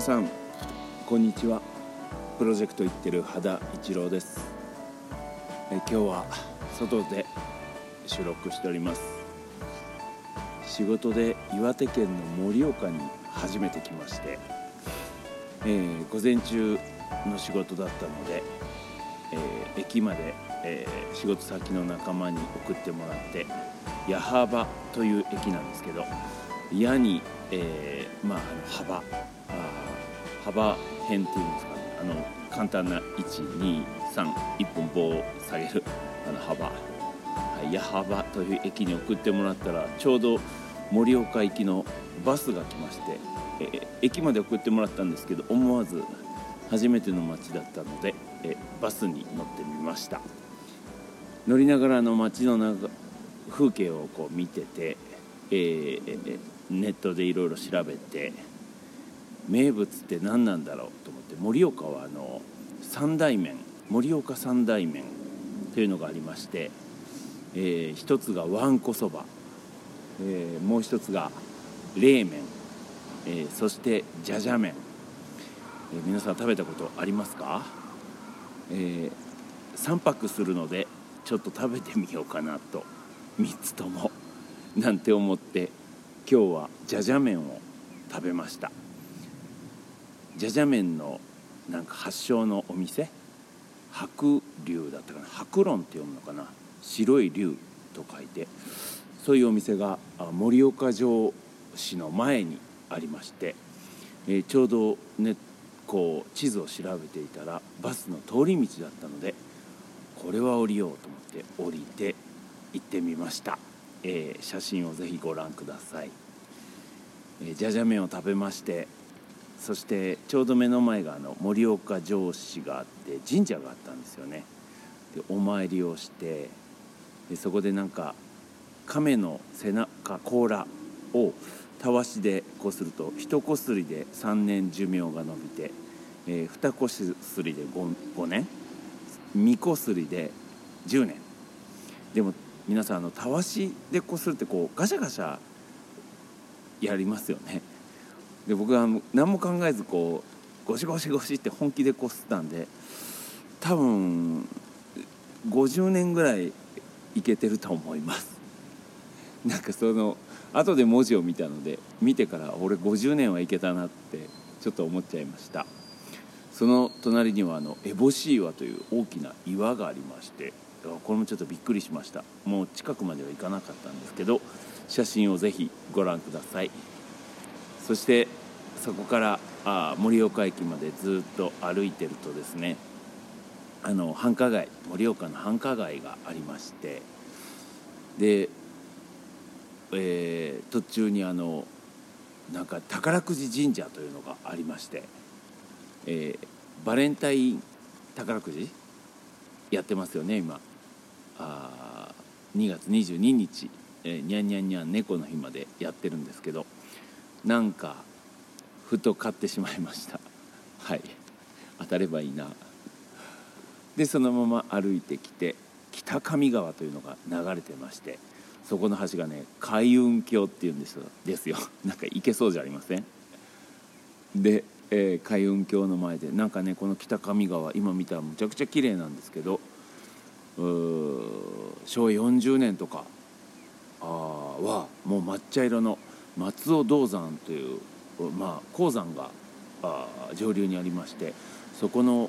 さんこんにちは。プロジェクト行ってる羽田一郎です。今日は外で収録しております。仕事で岩手県の盛岡に初めて来まして、午前中の仕事だったので、駅まで、仕事先の仲間に送ってもらって矢巾という駅なんですけど、矢に、幅辺っていうんですかね、簡単な1,2,3,1本棒を下げる幅、矢巾という駅に送ってもらったら、ちょうど盛岡行きのバスが来まして、駅まで送ってもらったんですけど、思わず初めての街だったので、バスに乗ってみました。乗りながら街の風景をこう見てて、ネットでいろいろ調べて、名物って何なんだろうと思って、盛岡は三大麺、盛岡三大麺というのがありまして、一つがわんこそば、もう一つが冷麺、そしてじゃじゃ麺、皆さん食べたことありますか？3泊するのでちょっと食べてみようかなと、3つともなんて思って、今日はじゃじゃ麺を食べました。じゃじゃ麺の発祥のお店、白龍だったかな、白龍って読むのかな、白い龍と書いて、そういうお店が盛岡城市の前にありまして、ちょうどねこう地図を調べていたらバスの通り道だったので、これは降りようと思って降りて行ってみました。写真をぜひご覧ください。じゃじゃ麺を食べまして、そしてちょうど目の前が盛岡城址があって神社があったんですよね。でお参りをして、そこで亀の背中甲羅をたわしでこすると、一こすりで3年寿命が伸びて、二こすりで 5年、三こすりで10年。でも皆さんたわしでこするってこうガシャガシャやりますよね。で僕は何も考えずこうゴシゴシゴシって本気でこすったんで、多分50年ぐらいいけてると思います。後で文字を見たので、見てから俺50年はいけたなってちょっと思っちゃいました。その隣には烏帽子岩という大きな岩がありまして、これもちょっとびっくりしました。もう近くまでは行かなかったんですけど、写真をぜひご覧ください。そしてそこから盛岡駅までずっと歩いてるとですね、繁華街、盛岡の繁華街がありまして、で、途中に宝くじ神社というのがありまして、バレンタイン宝くじやってますよね今。2月22日、にゃんにゃんにゃん猫の日までやってるんですけど、ふと買ってしまいました。当たればいいな。でそのまま歩いてきて、北上川というのが流れてまして、そこの橋がね海運橋っていうんですよ。行けそうじゃありません？で、海運橋の前でこの北上川、今見たらむちゃくちゃ綺麗なんですけど、昭和40年とかはもう抹茶色の松尾銅山という鉱山が上流にありまして、そこの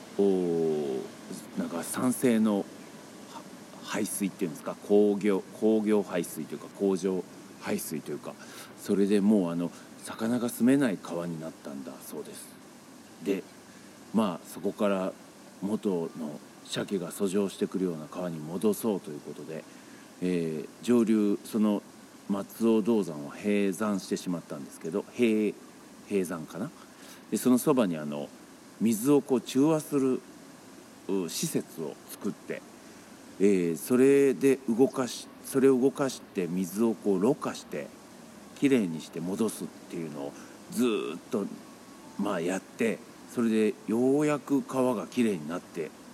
酸性の排水っていうんですか、工業排水というか工場排水というか、それでもう魚が住めない川になったんだそうです。でそこから元の鮭が遡上してくるような川に戻そうということで、上流その松尾銅山を閉山してしまったんですけど、閉山かな。でそのそばに水を中和する施設を作って、それを動かして水をろ過してきれいにして戻すっていうのをずっとやって、それでようやく川がきれいにな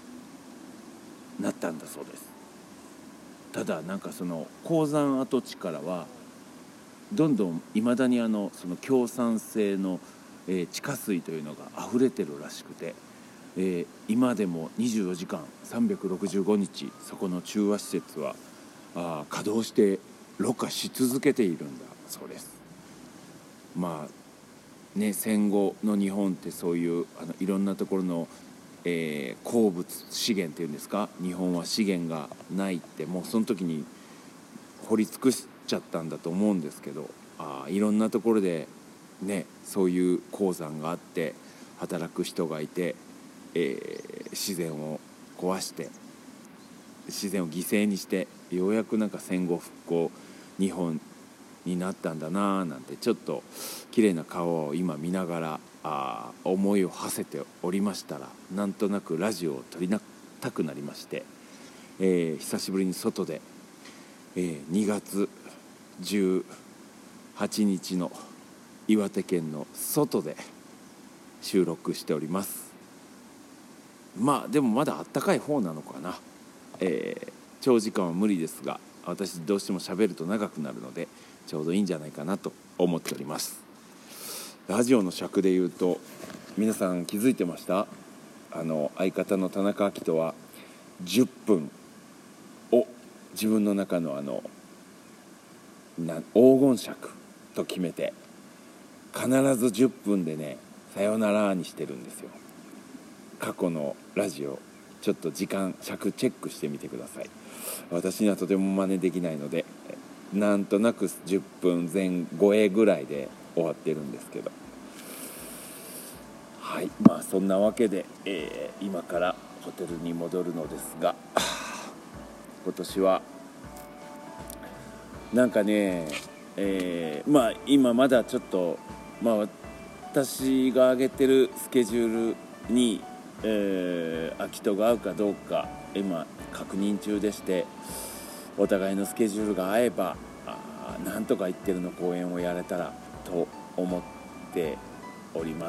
ったんだそうです。ただその鉱山跡地からはどんどんいまだにその強酸性の地下水というのが溢れてるらしくて、今でも24時間365日そこの中和施設は稼働してろ過し続けているんだそうです。まあね、戦後の日本ってそういういろんなところの、鉱物資源っていうんですか、日本は資源がないってもうその時に掘り尽くしちゃったんだと思うんですけど、いろんなところでねそういう鉱山があって働く人がいて、自然を壊して自然を犠牲にしてようやくなんか戦後復興日本になったんだななんてちょっと綺麗な川を今見ながら思いを馳せておりましたら、なんとなくラジオを撮りたくなりまして、久しぶりに外で、2月18日の岩手県の外で収録しております。まあでもまだあったかい方なのかな、長時間は無理ですが私どうしても喋ると長くなるのでちょうどいいんじゃないかなと思っております。ラジオの尺で言うと皆さん気づいてました？相方の田中昭人は10分を自分の中の黄金尺と決めて必ず10分でねさよならにしてるんですよ。過去のラジオちょっと時間尺チェックしてみてください。私にはとても真似できないのでなんとなく10分前後ぐらいで終わってるんですけど、はい、まあそんなわけで、今からホテルに戻るのですが、今年はなんかね、まあ今まだちょっと、私が上げてるスケジュールに、秋人が合うかどうか今確認中でして、お互いのスケジュールが合えばなんとか行ってるの公演をやれたらと思っております。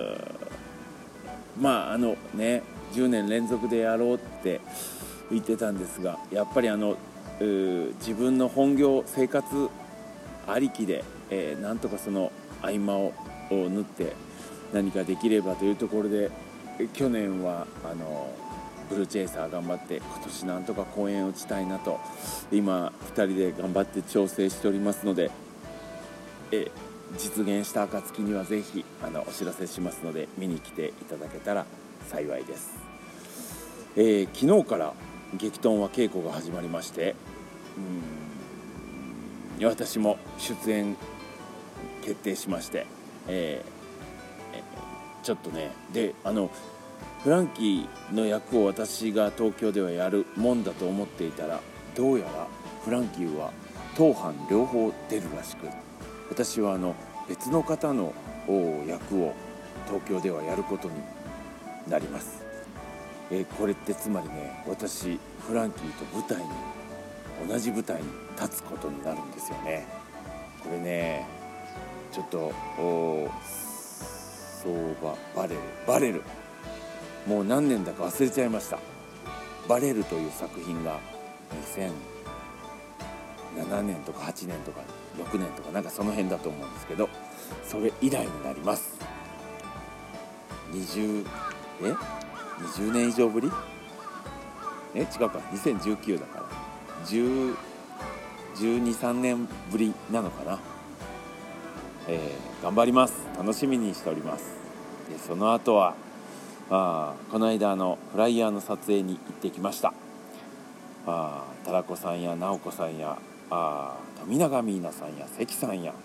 まあね10年連続でやろうって言ってたんですが、やっぱり自分の本業生活ありきで、なんとかその合間を縫って何かできればというところで、去年はブルーチェイサー頑張って今年なんとか公演を打ちたいなと今2人で頑張って調整しておりますので、実現した暁にはぜひお知らせしますので見に来ていただけたら幸いです。昨日から激闘は稽古が始まりまして、私も出演決定しまして、ちょっとねでフランキーの役を私が東京ではやるもんだと思っていたら、どうやらフランキーは当班両方出るらしく、私は別の方の役を東京ではやることになります。これってつまりね、私フランキーと同じ舞台に立つことになるんですよね。これねちょっとバレルもう何年だか忘れちゃいました。バレルという作品が2007年とか8年とか6年とかなんかその辺だと思うんですけど、それ以来になります。20年以上ぶり？違うか、2019だから12、13年ぶりなのかな。頑張ります。楽しみにしております。でその後はこの間フライヤーの撮影に行ってきました。タラコさんや直子さんや富永美奈さんや関さんや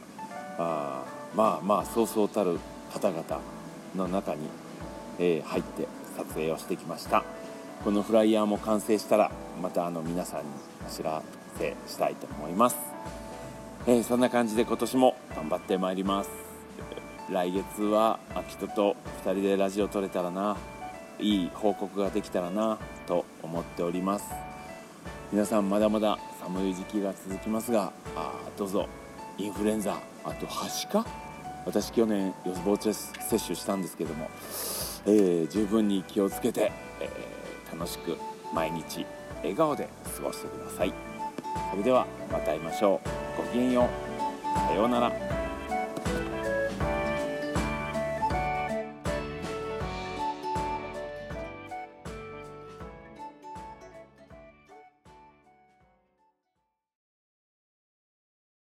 そうそうたる方々の中に、入って撮影をしてきました。このフライヤーも完成したらまた皆さんにお知らせしたいと思います。そんな感じで今年も頑張ってまいります。来月は秋人と2人でラジオ撮れたらな、いい報告ができたらなと思っております。皆さんまだまだ寒い時期が続きますが、どうぞインフルエンザ、あとはしか、私去年予防接種したんですけども、十分に気をつけて、楽しく毎日笑顔で過ごしてください。それではまた会いましょう。ごきげんよう。さようなら。